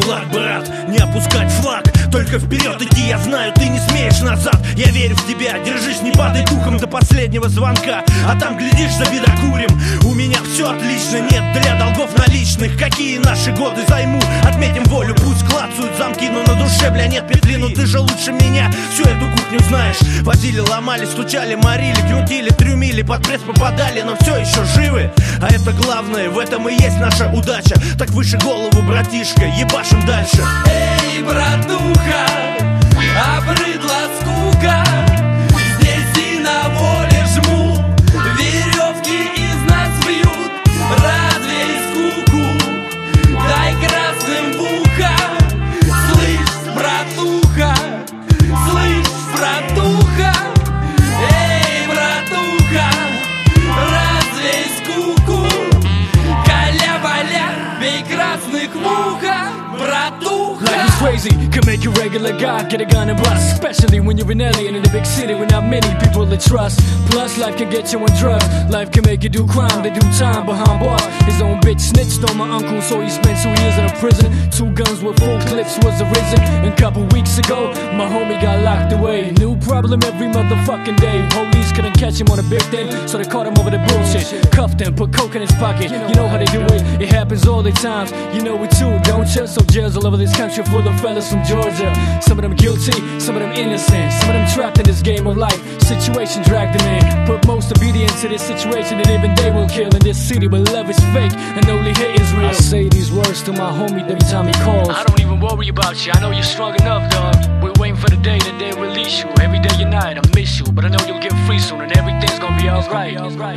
флаг, брат, не опускать флаг, только вперед идти, я знаю, ты не смеешь назад. Я верю в тебя, держись, не падай духом до последнего звонка, а там, глядишь, забедокурим. У меня все отлично, нет для долгов наличных. Какие наши годы займу, отметим волю. Пусть клацают замки, но на душе, бля, нет петли. Но ты же лучше меня всю эту кухню знаешь. Возили, ломали, стучали, морили, крутили, трюмили, под пресс попадали, но все еще живы. А это главное, в этом и есть наша удача. Так выше голову, братишка, ебашим дальше. Эй, братуха, обрыдла скука, здесь и на воле жму, веревки из нас бьют, развей скуку, дай красным в ухо. Слышь, братуха, слышь, братуха, эй, братуха, развей скуку, каля-валя, бей красных в ухо, братуха. Life is crazy, can make you regular guy, get a gun and bust. Especially when you're an alien in a big city with not many people to trust. Plus life can get you on drugs, life can make you do crime. They do time behind bars. His own bitch snitched on my uncle, so he spent 2 years in a prison. 2 guns with full clips was arisen. And couple weeks ago, my homie got locked away. New problem every motherfucking day. Police couldn't catch him on a big thing, so they caught him over the bullshit. Cuffed him, put coke in his pocket. You know how they do it, it happens all the times. You know it too, don't you? So jails all over this country full of fellas from Georgia. Some of them guilty, some of them innocent, some of them trapped in this game of life. Situation dragged them in, put most obedience to this situation, and even they will kill in this city. But love is fake and only hate is real. I say these words to my homie every time he calls. I don't even worry about you, I know you're strong enough, dog. We're waiting for the day that they release you. Every day and night, I miss you, but I know you'll get free soon and everything's gonna be alright.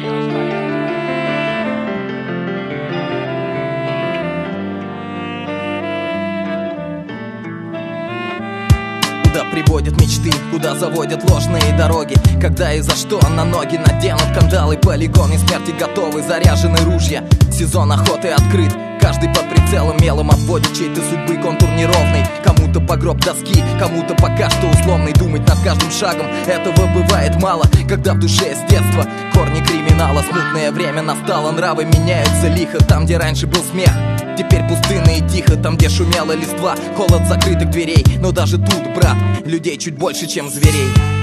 Куда приводят мечты, куда заводят ложные дороги, когда и за что на ноги наденут кандалы. Полигоны смерти готовы, заряжены ружья. Сезон охоты открыт, каждый под прицелом мелом обводит чьей-то судьбы контур неровный. Кому-то по гроб доски, кому-то пока что условный. Думать над каждым шагом, этого бывает мало, когда в душе с детства корни криминала. Смутное время настало, нравы меняются лихо. Там, где раньше был смех, теперь пустынно и тихо. Там, где шумела листва, холод закрытых дверей. Но даже тут, брат, людей чуть больше, чем зверей.